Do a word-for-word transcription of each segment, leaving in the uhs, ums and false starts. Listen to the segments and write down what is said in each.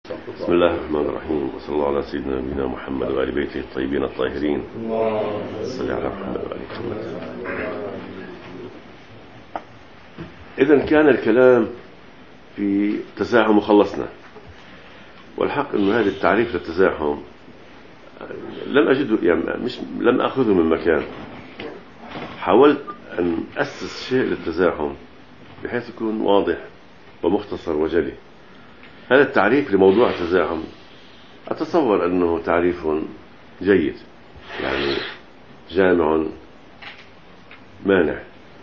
بسم الله الرحمن الرحيم، وصلى الله على سيدنا نبينا محمد وآل بيته الطيبين الطاهرين. صلى على محمد وآل محمد. إذن كان الكلام في تزاحم وخلصنا، والحق أنه هذا التعريف للتزاحم لم أجده، يعني مش لم أخذه من مكان. حاولت أن أسس شيء للتزاحم بحيث يكون واضح ومختصر وجلي. هذا التعريف لموضوع التزاحم أتصور أنه تعريف جيد، يعني جامع مانع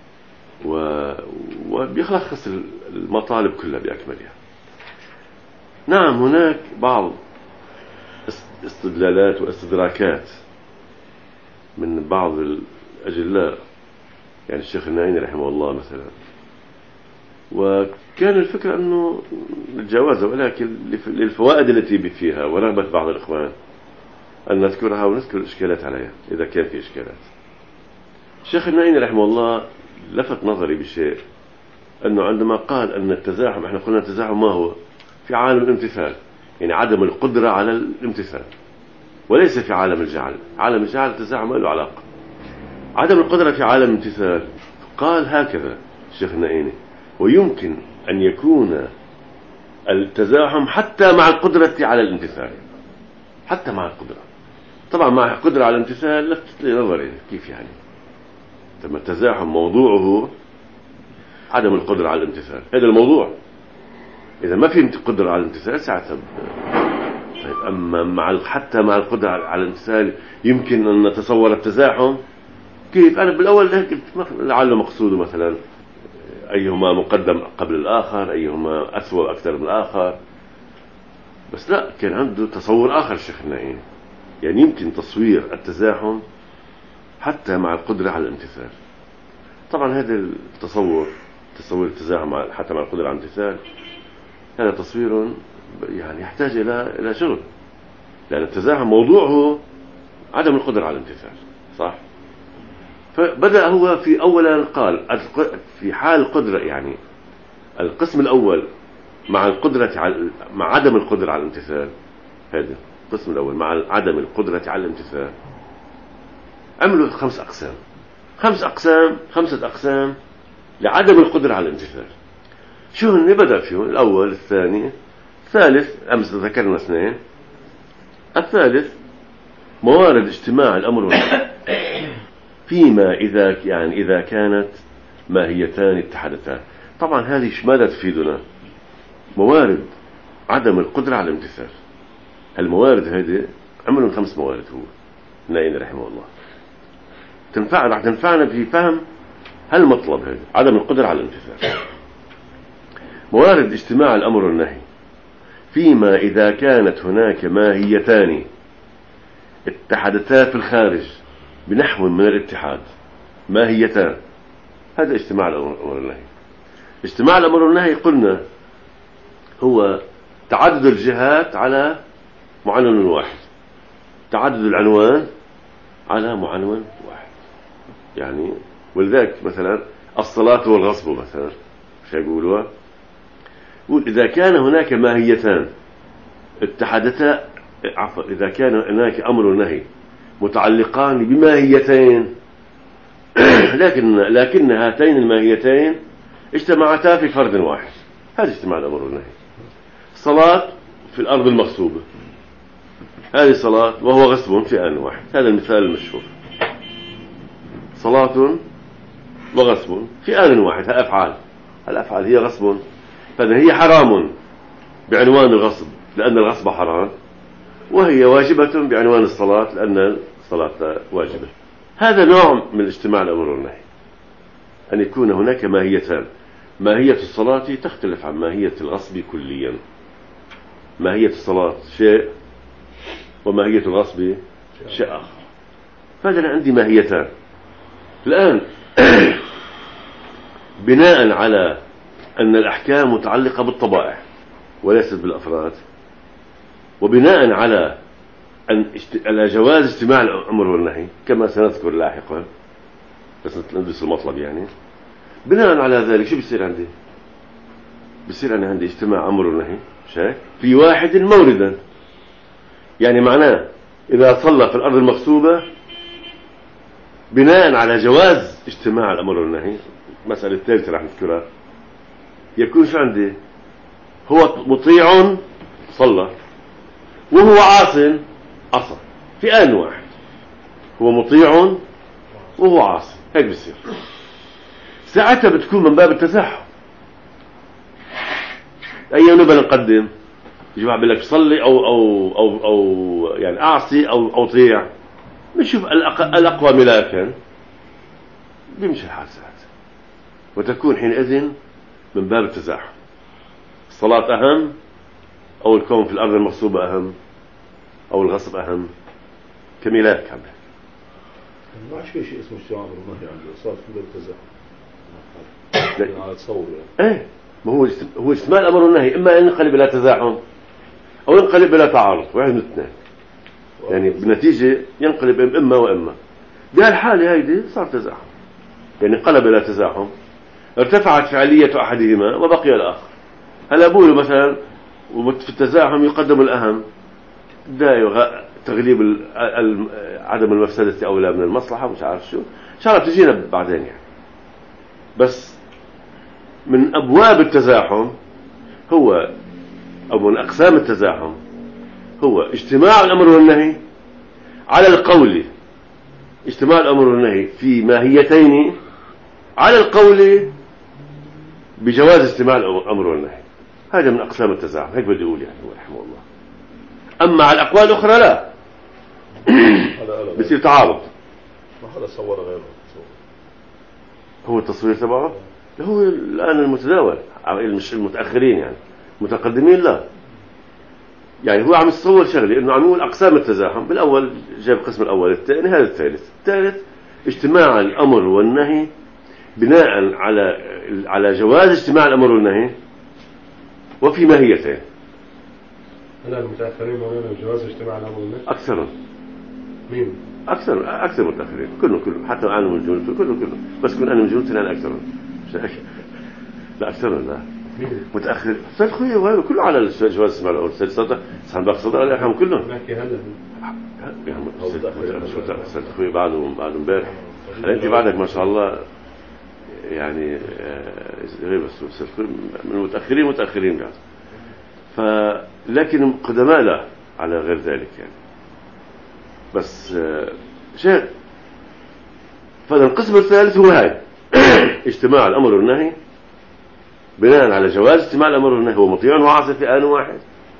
وبيلخص المطالب كلها بأكملها. نعم، هناك بعض استدلالات واستدراكات من بعض الأجلاء، يعني الشيخ النائين رحمه الله مثلا، وكان الفكرة أنه نتجاوزها، ولكن للفوائد التي فيها ورغبة بعض الإخوان أن نذكرها ونذكر الإشكالات عليها إذا كان في إشكالات. الشيخ النائين رحمه الله لفت نظري بشيء، أنه عندما قال أن التزاحم، إحنا قلنا التزاحم ما هو؟ في عالم الامتثال، يعني عدم القدرة على الامتثال، وليس في عالم الجعل. عالم الجعل التزاحم ما له علاقة. عدم القدرة في عالم الامتثال. قال هكذا الشيخ النائين: ويمكن أن يكون التزاحم حتى مع القدرة على الامتثال، حتى مع القدرة. طبعا مع القدرة على الامتثال لفتت لي نظري، كيف يعني؟ لما التزاحم موضوعه عدم القدرة على الامتثال، هذا الموضوع. إذا ما في قدرة على الامتثال ساعتها طيب، أما مع حتى مع القدرة على الامتثال يمكن أن نتصور التزاحم. كيف؟ أنا بالأول قلت لعله مقصوده مثلا أيهما مقدم قبل الآخر، أيهما أسوأ أكثر من الآخر، بس لا، كان عنده تصور آخر الشيخ النائين، يعني يمكن تصوير التزاحم حتى مع القدرة على الامتثال. طبعا هذا التصور، تصور التزاحم حتى مع القدرة على الامتثال، هذا تصوير يعني يحتاج إلى إلى شغل، لأن التزاحم موضوعه عدم القدرة على الامتثال، صح؟ فبدأ هو في أولا قال في حال القدرة، يعني القسم الأول مع القدرة على مع عدم القدرة على الامتثال، هذا القسم الأول مع عدم القدرة على الامتثال، عملوا خمس أقسام خمس أقسام خمسة أقسام لعدم القدرة على الامتثال. شو هن؟ بدأ فيهم الأول، الثاني، الثالث. أمس ذكرنا اثنين. الثالث موارد اجتماع الأمر والنهي فيما إذا يعني إذا كانت ماهيتان اتحدتا. طبعا هذه ماذا تفيدنا؟ موارد عدم القدرة على الامتثال. الموارد هذه عملوا خمس موارد هو النائين رحمه الله، تنفع راح تنفعنا في فهم هالمطلب هذا، عدم القدرة على الامتثال. موارد اجتماع الأمر والنهي فيما إذا كانت هناك ماهيتان اتحدتا في الخارج بنحو من الاتحاد. ماهيتان، هذا اجتماع الأمر والنهي. اجتماع الأمر والنهي قلنا هو تعدد الجهات على معنون واحد، تعدد العنوان على معنون واحد. يعني ولذلك مثلا الصلاة والغصب مثلا مش يقولوا، يقول إذا كان هناك ماهيتان اتحدتا، عفوا، إذا كان هناك أمر ونهي متعلقان بماهيتين لكن لكن هاتين الماهيتين اجتمعتا في فرد واحد، هذا اجتماع الأمر والنهي. صلاة في الأرض المغصوبة، هذه صلاة وهو غصب في آن واحد، هذا المثال المشهور. صلاة وغصب في آن واحد، أفعال الأفعال هي غصب، فهي حرام بعنوان الغصب لأن الغصب حرام، وهي واجبة بعنوان الصلاة لأن الصلاة واجبة. هذا نوع من اجتماع الأمر والنهي، أن يكون هناك ماهيتان. ماهية الصلاة تختلف عن ماهية الغصب كليا. ماهية الصلاة شيء وماهية الغصب شيء آخر، فهذا عندي ماهيتان. الآن بناء على أن الأحكام متعلقة بالطبائع وليست بالأفراد، وبناء على أن على جواز اجتماع الأمر والنهي كما سنذكر لاحقا، بس ندرس المطلب، يعني بناء على ذلك شو بيصير عندي؟ بيصير أنا عندي اجتماع أمر ونهي مش هيك؟ في واحد موردا، يعني معناه إذا صلى في الأرض المغصوبة بناء على جواز اجتماع الأمر والنهي، المسألة الثالثة راح نذكرها، يكون شو عندي؟ هو مطيع صلى وهو عاص عصى في آن واحد، هو مطيع وهو عاصي، هيك بصير. ساعتها بتكون من باب التزاحم. أي نبى نقدم؟ يجمع بقول لك صلي أو أو أو أو يعني أعصي أو أو طيع، بنشوف الأقوى ملاكا بيمشي الحال ساعتها، وتكون حينئذ من باب التزاحم. الصلاة أهم أو الكون في الأرض المغصوبة أهم أو الغصب أهم، كملاك كامل. ما عادش في شيء اسمه اجتماع أمر ونهي عنده، صار في باب التزاحم. لا على تصور يعني. إيه، ما هو هو اجتماع الأمر والنهي إما أن ينقلب إلى تزاحم أو ينقلب إلى تعارض، واحد من الاثنين. يعني بالنتيجة ينقلب إما وإما. بهالحالة هيدي صار تزاحم، يعني انقلب إلى تزاحم، ارتفعت فعالية أحدهما وبقي الآخر. هلا بقولوا مثلا وفي التزاحم يقدم الأهم، ده تغليب عدم المفسدة أولى من المصلحة، مش عارف شو شغلة تجينا بعدين يعني. بس من أبواب التزاحم هو أو من أقسام التزاحم هو اجتماع الأمر والنهي على القول، اجتماع الأمر والنهي في ماهيتين على القول بجواز اجتماع الأمر والنهي. هذا من أقسام التزاحم، هيك بدي أقول يعني هو رحمه الله. أما على الأقوال الأخرى لا بصير تعارض. ما هذا صور غيره. هو التصوير تبعه هو الآن المتداول، مش المتأخرين يعني، متقدمين لا. يعني هو عم يتصور شغلي إنه عم يقول أقسام التزاحم، بالأول جاب القسم الأول، الثاني هذا الثالث. الثالث اجتماع الأمر والنهي بناء على على جواز اجتماع الأمر والنهي وفي ماهيتين. أنا المتأخرين مولانا جواز اجتماع الأمر والنهي أكثرهم. مين؟ أكثر أكثر متأخرين، كله كله حتى أنا من جنوب كله كله، بس كن أنا من جنوب أنا أكثرهم. لا أكثرهم لا. مين؟ متأخر. سيد خوي وغيره كله على الجواز اجتماع الأمر. سيد صدق سيد باق صدق الله يرحمه كلهم. نحكي هلا. سيد خوي بعده بعده امبارح. أنت بعدك ما شاء الله يعني غير بس سيد خوي من المتأخرين متأخرين بعد. فلكن قدماء لا على غير ذلك يعني. بس شيء. فهذا القسم الثالث هو هاي اجتماع الأمر والنهي بناء على جواز اجتماع الأمر والنهي، هو مطيع وعاصي في آن واحد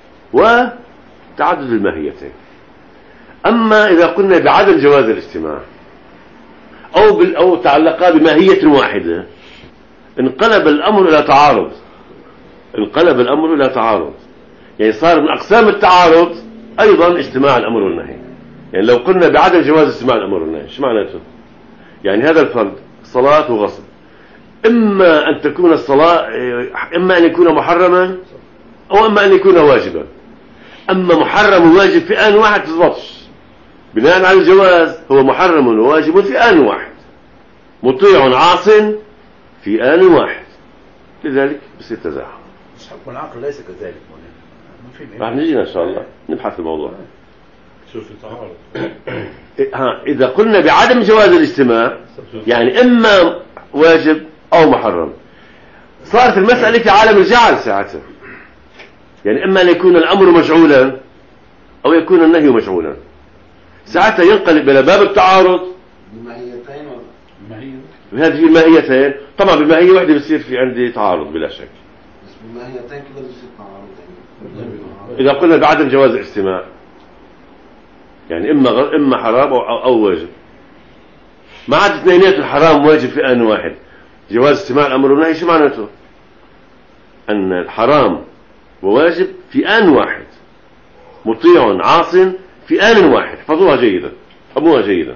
وتعدد الماهيتين. أما إذا قلنا بعدم جواز الاجتماع أو بال أو تعلقا بماهية واحدة انقلب الأمر إلى تعارض، انقلب الأمر إلى تعارض، يعني صار من أقسام التعارض أيضا اجتماع الأمر والنهي. يعني لو قلنا بعدم جواز اجتماع الأمر والنهي شو معناته؟ يعني هذا الفرد صلاة وغصب، إما أن تكون الصلاة إما أن يكون محرما أو إما أن يكون واجبا. أما محرم وواجب في آن واحد تضبطش، بناء على الجواز هو محرم وواجب في آن واحد، مطيع عاص في آن واحد، لذلك بصير تزاحم. بس حكم العقل ليس كذلك. راح نجينا إن شاء الله نبحث الموضوع. شوف التعارض. ها إذا قلنا بعدم جواز الاجتماع يعني إما واجب أو محرم، صارت المسألة في عالم الجعل ساعتها. يعني إما أن يكون الأمر مجعولا أو يكون النهي مجعولا، ساعتها ينقلب إلى باب التعارض بماهيتين ولا بماهية؟ بهذه الماهيتين. طبعا بماهية واحدة بصير في عندي تعارض بلا شك. بس بماهيتين كده بصير تعارض. إذا قلنا بعدم جواز الاجتماع يعني إما غ... إما حرام أو... أو واجب، ما عاد اثنينات الحرام واجب في آن واحد. جواز اجتماع الأمر والنهي شو معناته؟ أن الحرام وواجب في آن واحد، مطيع عاص في آن واحد. حفظوها جيدا، فهموها جيدا،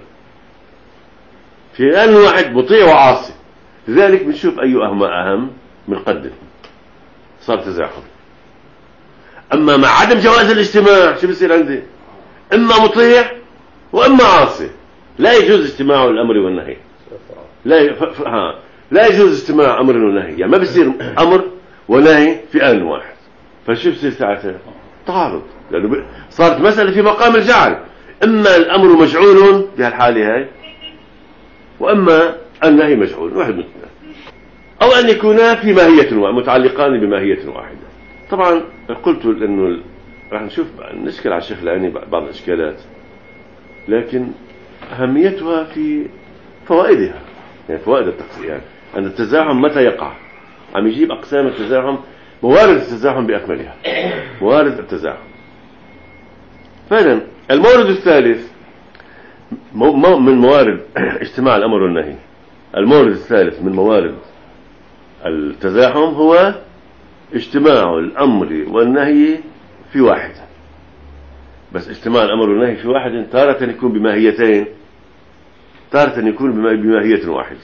في آن واحد مطيع وعاصي. لذلك بنشوف أي أهم أهم بنقدم، صار تزاحم. أما مع عدم جواز الاجتماع شو بصير عندي؟ إما مطيع وإما عاصي، لا يجوز اجتماع الأمر والنهي. لا ي... ف... ف... ها. لا يجوز اجتماع أمر ونهي، يعني ما بصير أمر ونهي في آن واحد. فشو بصير ساعتها؟ تعارض، لأنه صارت مسألة في مقام الجعل، إما الأمر مجعول في هالحالة هاي، وإما النهي مجعول، واحد من اثنين، أو أن يكونا في ماهية متعلقان بماهية واحدة. طبعا قلت إنه راح نشوف نشكل على الشيخ العيني بعض الإشكالات، لكن أهميتها في فوائدها، يعني فوائد التقسيم، يعني أن التزاحم متى يقع، عم يجيب أقسام التزاحم، موارد التزاحم بأكملها، موارد التزاحم. فعلا المورد الثالث من موارد اجتماع الأمر والنهي، المورد الثالث من موارد التزاحم هو اجتماع الأمر والنهي في واحد. بس اجتماع الأمر والنهي في واحد تارة يكون بماهيتين، تارة يكون بماهية واحدة.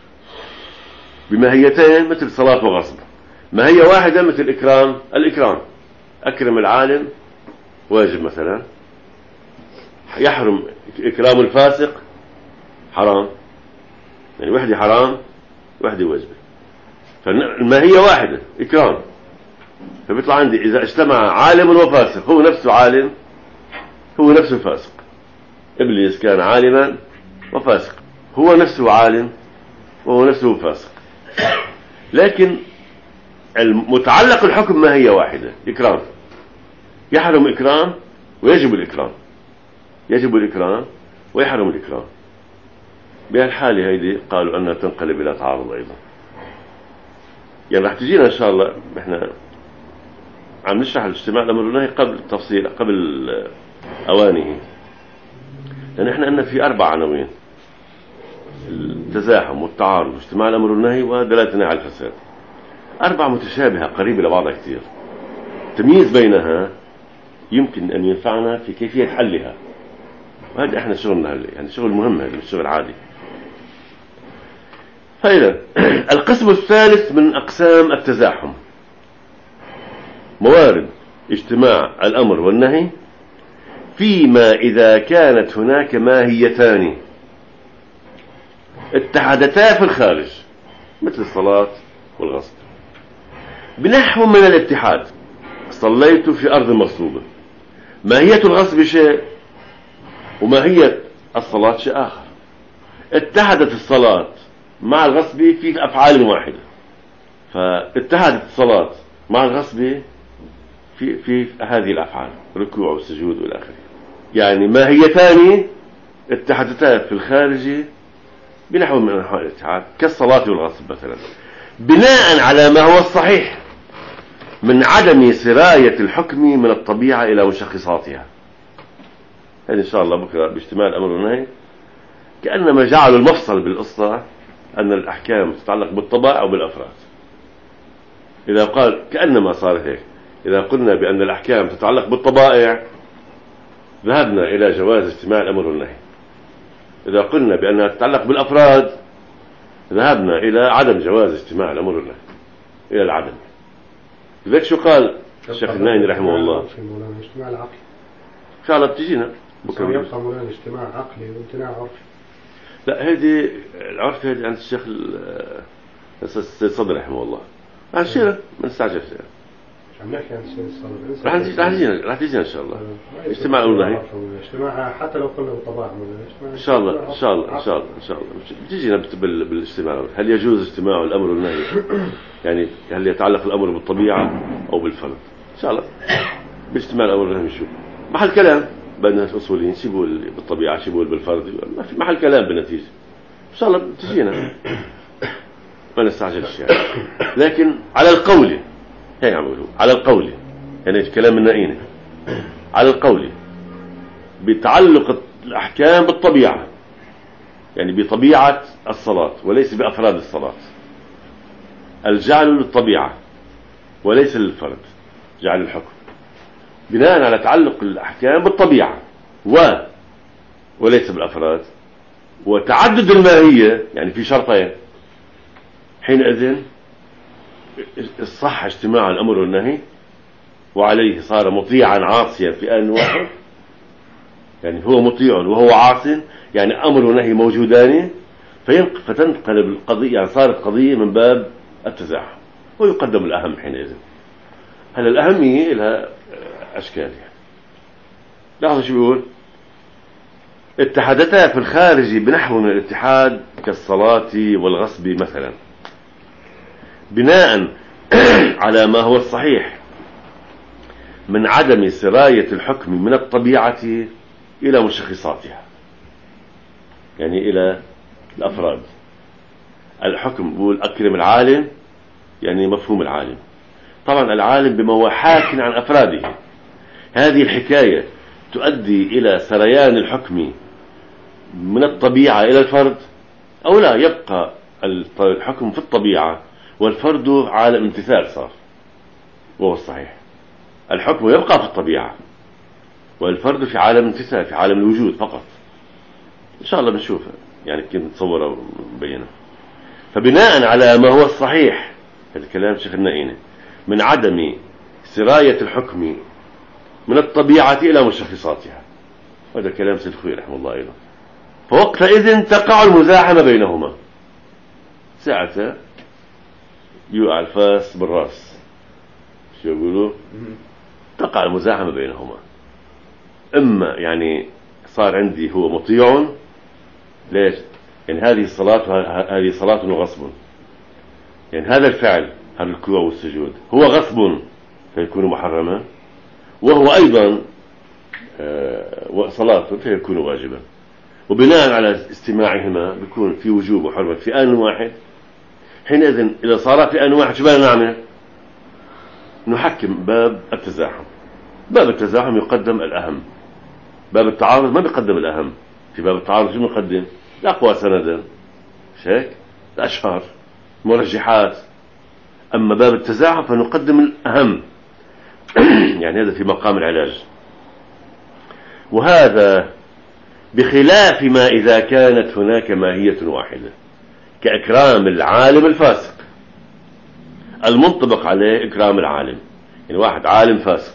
بماهيتين مثل صلاة وغصب، ماهية واحدة مثل إكرام، الإكرام أكرم العالم واجب مثلا، يحرم إكرام الفاسق حرام، يعني وحدة حرام وحدة واجبة، فالماهية واحدة إكرام. فبيطلع عندي إذا اجتمع عالم وفاسق، هو نفسه عالم هو نفسه فاسق، إبليس كان عالما وفاسق، هو نفسه عالم وهو نفسه فاسق، لكن المتعلق الحكم ما هي واحدة، إكرام، يحرم إكرام ويجب الإكرام، يجب الإكرام ويحرم الإكرام. بهالحالة هيدي قالوا أنها تنقلب إلى تعارض أيضا. يعني راح تجينا إن شاء الله، إحنا عم نشرح الاجتماع الأمر والنهي قبل التفصيل، قبل أوانه، لأن إحنا عندنا في أربع عناوين: التزاحم والتعارض واجتماع الأمر والنهي ودلالة النهي على الفساد. أربع متشابهة قريبة لبعضها كثير، التمييز بينها يمكن أن ينفعنا في كيفية حلها، وهذا إحنا شغلنا هلا، يعني شغل مهم، هذا مش شغل عادي. فإذا القسم الثالث من أقسام التزاحم موارد اجتماع الأمر والنهي فيما إذا كانت هناك ماهيتان اتحدتا في الخارج، مثل الصلاة والغصب، بنحو من الاتحاد. صليت في أرض مصلوبة، ماهية الغصب شيء وماهية الصلاة شيء آخر، اتحدت الصلاة مع الغصب في أفعال واحدة، فاتحدت الصلاة مع الغصب في في هذه الأفعال، ركوع والسجود والى آخره. يعني ماهيتان اتحدتا في الخارج بنحو من أنحاء الاتحاد، كالصلاة والغصب مثلا، بناء على ما هو الصحيح من عدم سراية الحكم من الطبيعة إلى مشخصاتها. هذا إن شاء الله بكرة باجتماع الأمر والنهي كأنما جعلوا المفصل بالقصة أن الأحكام تتعلق بالطبائع أو بالأفراد. إذا قال كأنما صار هيك، إذا قلنا بأن الأحكام تتعلق بالطبائع ذهبنا إلى جواز اجتماع الأمر والنهي، إذا قلنا بأنها تتعلق بالأفراد ذهبنا إلى عدم جواز اجتماع الأمر والنهي، إلى العدم. لذلك شو قال الشيخ النايني رحمه الله؟ الاجتماع العقلي إن شاء الله بتجينا بكرة. يبقى مولانا اجتماع عقلي وامتناع عرفي. لا هذه العرف هذه عند الشيخ السيد صدر رحمه الله، عن شيء ما نستعجل فيها. مش عم نحكي عن السيد صدر، راح نجي راح تجينا راح تجينا إن شاء الله اجتماع والنهي. اجتماع حتى لو قلنا بالطبائع إن شاء الله إن شاء الله إن شاء الله إن شاء الله بتجينا بالاجتماع. هل يجوز اجتماع الأمر والنهي؟ يعني هل يتعلق الأمر بالطبيعة أو بالفرد؟ إن شاء الله باجتماع الأمر والنهي نشوف محل كلام بين الأصوليين، شو بيقول بالطبيعة شو بيقول بالفرد، ما في محل كلام بالنتيجة. إن شاء الله بتجينا ما نستعجلش يعني. لكن على القول هيك عم بيقولوا، على القول يعني كلام النائين، على القول بتعلق الأحكام بالطبيعة، يعني بطبيعة الصلاة وليس بأفراد الصلاة. الجعل للطبيعة وليس للفرد، جعل الحكم بناء على تعلق الأحكام بالطبيعة و وليس بالأفراد، وتعدد الماهية، يعني في شرطين، حينئذ الصح اجتماع الأمر والنهي، وعليه صار مطيعا عاصيا في آن واحد، يعني هو مطيع وهو عاص، يعني أمر ونهي موجودان، فتنقلب القضية، يعني صارت قضية من باب التزاحم ويقدم الأهم حينئذ. هلا الأهمية لها أشكال يعني. لاحظوا شو بيقول: اتحدتا في الخارج بنحو من الاتحاد كالصلاة والغصب مثلا، بناء على ما هو الصحيح من عدم سراية الحكم من الطبيعة إلى مشخصاتها، يعني إلى الأفراد. الحكم بيقول أكرم العالم، يعني مفهوم العالم. طبعا العالم بما هو حاك عن أفراده. هذه الحكاية تؤدي إلى سريان الحكم من الطبيعة إلى الفرد، أو لا، يبقى الحكم في الطبيعة والفرد عالم امتثال صار، وهو الصحيح. الحكم يبقى في الطبيعة والفرد في عالم امتثال، في عالم الوجود فقط. إن شاء الله بنشوفها يعني كيف نتصورها ونبينها. فبناء على ما هو الصحيح، هذا كلام شيخ النائيني، من عدم سراية الحكم من الطبيعة إلى مشخصاتها، هذا كلام سيد خوي رحمه الله أيضا. فوقتئذ تقع المزاحمة بينهما، ساعة يوقع الفاس بالراس، شو يقولوا؟ تقع المزاحمة بينهما. إما يعني صار عندي هو مطيع، ليش؟ يعني هذه الصلاة هذه صلاة وغصب، يعني هذا الفعل، هذا الركوع والسجود هو غصب فيكون محرما، وهو أيضا صلاة فيكون واجبا. وبناء على استماعهما بيكون في وجوب وحرمة في آن واحد. حينئذ إذا صار في آن واحد شو بدنا نعمل؟ نحكم باب التزاحم. باب التزاحم يقدم الأهم، باب التعارض ما بيقدم الأهم. في باب التعارض شو بنقدم؟ الأقوى سندا، مش هيك؟ الأشهر، مرجحات. أما باب التزاحم فنقدم الأهم يعني هذا في مقام العلاج. وهذا بخلاف ما إذا كانت هناك ماهية واحدة، كإكرام العالم الفاسق، المنطبق عليه إكرام العالم. يعني واحد عالم فاسق،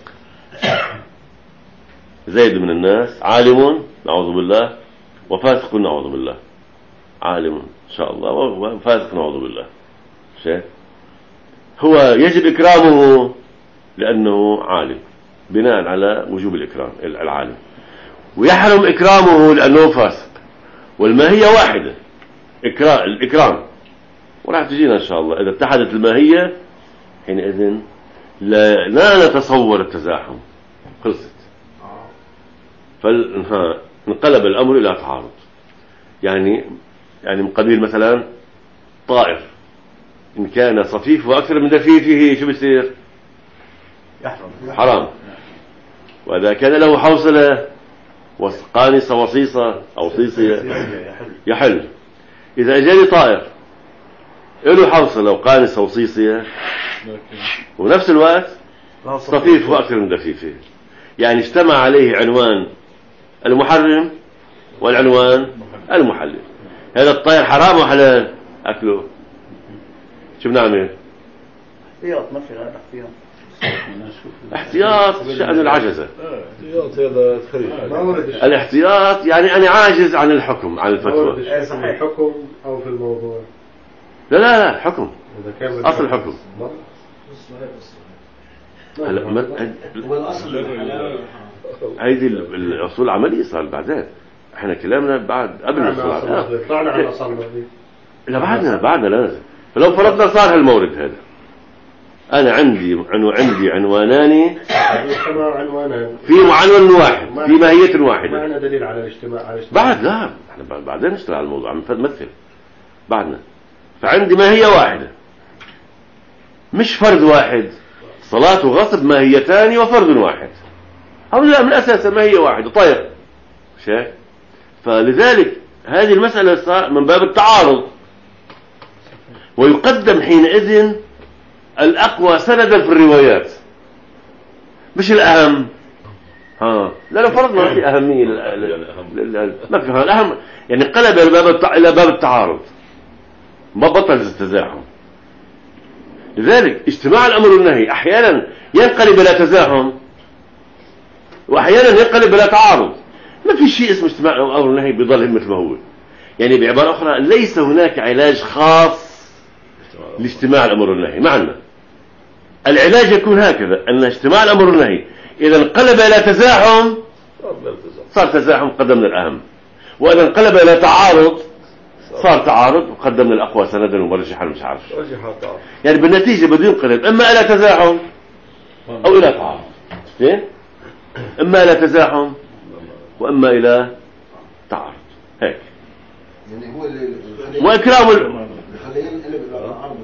زيد من الناس عالم نعوذ بالله وفاسق نعوذ بالله، عالم إن شاء الله وفاسق نعوذ بالله، شيء هو يجب إكرامه لأنه عالم بناء على وجوب الإكرام العالم، ويحرم إكرامه لأنه فاسق. والماهية واحدة، إكرام الإكرام. وراح تجينا إن شاء الله إذا اتحدت الماهية، حينئذ لا, لا نتصور التزاحم، خلصت. فانقلب الأمر إلى تعارض. يعني يعني من قبيل مثلا طائر، إن كان صفيفه أكثر من دفيفه شو بيصير؟ حرام. وإذا كان له حوصلة وقانصة وصيصة أو صيصية يحل. إذا أجاني طائر له حوصلة وقانصة وصيصية ونفس الوقت صفيفه أكثر من دفيفه، يعني اجتمع عليه عنوان المحرم والعنوان المحلل. هذا الطائر حرام وحلال أكله، شو بنعمل؟ احتياط، ما في غير احتياط. احتياط شأن العجزة. احتياط هذا خير. الاحتياط يعني أنا عاجز عن الحكم، عن الفتوى. صحيح، الحكم أو في الموضوع. لا لا لا حكم، أصل الحكم. هلا هيدي الأصول العملية صار بعدين. احنا كلامنا بعد قبل الأصول العملية. طلعنا على الأصل. لا بعدنا بعدنا لازم. فلو فرضنا صار هالمورد هذا، أنا عندي عنو عندي عنوانان في عنوان واحد في ماهية واحدة. ما عندنا دليل على الاجتماع على الاجتماع. بعد لا احنا بعدين نشتغل على الموضوع، عم نمثل بعدنا. فعندي ماهية واحدة مش فرد واحد. صلاة وغصب ماهيتان وفرد واحد، أو لا من أساسها ماهية واحدة. طيب شيء. فلذلك هذه المسألة صار من باب التعارض، ويقدم حينئذ الأقوى سندا في الروايات مش الأهم. ها لا لو فرضنا ما في أهمية لل... ما في الأهم، يعني قلب إلى باب التع... إلى باب التعارض، ما بطل التزاحم. لذلك اجتماع الأمر والنهي أحيانا ينقلب إلى تزاحم وأحيانا ينقلب إلى تعارض. ما في شيء اسمه اجتماع الأمر والنهي بيضل مثل ما هو. يعني بعبارة أخرى ليس هناك علاج خاص لاجتماع الأمر والنهي معنا. العلاج يكون هكذا، أن اجتماع الأمر والنهي إذا انقلب إلى تزاحم صار تزاحم قدمنا الأهم، وإذا انقلب إلى تعارض صار تعارض وقدمنا الأقوى سندا ومرجحا مش عارف. يعني بالنتيجة بده ينقلب إما إلى تزاحم أو إلى تعارض، زين؟ إما إلى تزاحم وإما إلى تعارض، هيك. يعني هو اللي وإكرام ال... خلينا نقلب إلى العرض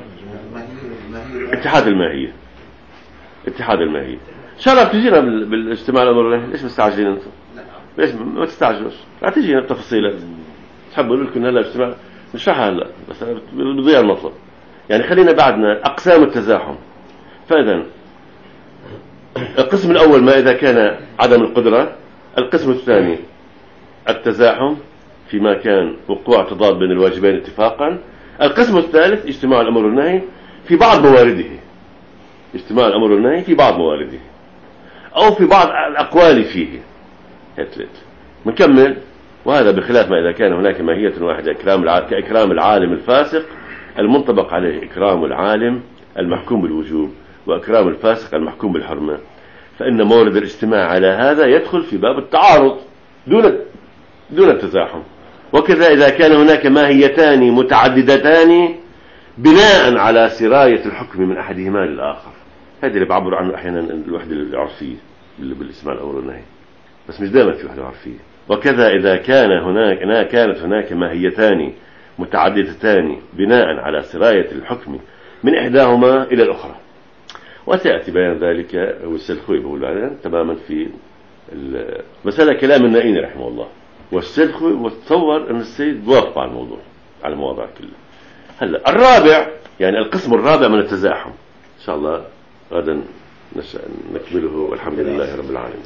اتحاد الماهية، اتحاد الماهية إن شاء الله بتجينا بالاجتماع الأمر والنهي. ليش مستعجلين أنتم؟ ليش ما تستعجلوش؟ لا تجينا بتفاصيلات. تحبوا لكم هلا اجتماع نشرحها هلا بس بضيع المطلب. يعني خلينا بعدنا أقسام التزاحم. فإذا القسم الأول ما إذا كان عدم القدرة، القسم الثاني التزاحم فيما كان وقوع تضاد بين الواجبين اتفاقا، القسم الثالث اجتماع الأمر والنهي في بعض موارده، اجتماع الأمر والنهي في بعض موارده أو في بعض الأقوال فيه. هتلت نكمل. وهذا بخلاف ما إذا كان هناك ماهية واحدة كإكرام العالم الفاسق المنطبق عليه إكرام العالم المحكوم بالوجوب وإكرام الفاسق المحكوم بالحرمة، فإن مورد الاجتماع على هذا يدخل في باب التعارض دون دون التزاحم. وكذا إذا كان هناك ماهيتان متعددتان بناء على سراية الحكم من أحدهما للآخر، هذا اللي بعبر عنه أحيانا الوحدة العرفية اللي بالاسم الأمر والنهي، بس مش دائما في وحدة عرفية. وكذا إذا كان هناك كانت هناك ماهيتان متعددتان بناء على سراية الحكم من إحداهما إلى الأخرى، وتأتي بيان ذلك والسلخوي بقول عليه تماما في المسألة كلام النائين رحمه الله والسلخوي، وتصور أن السيد وافق على الموضوع على المواضع كلها. هلا الرابع يعني القسم الرابع من التزاحم إن شاء الله غدا نكمله والحمد لله رب العالمين.